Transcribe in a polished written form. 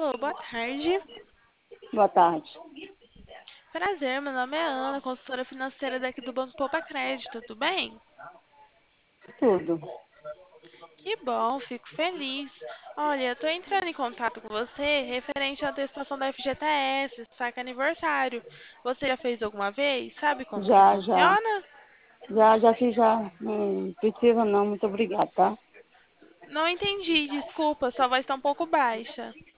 Alô, boa tarde. Boa tarde. Prazer, meu nome é Ana, consultora financeira daqui do Banco Poupa Crédito, tudo bem? Tudo. Que bom, fico feliz. Olha, eu tô entrando em contato com você referente à antecipação da FGTS, saque aniversário. Você já fez alguma vez? Sabe como que Já, já. funciona? Já fiz já. Não precisa não, muito obrigada, tá? Não entendi, desculpa, sua voz está um pouco baixa.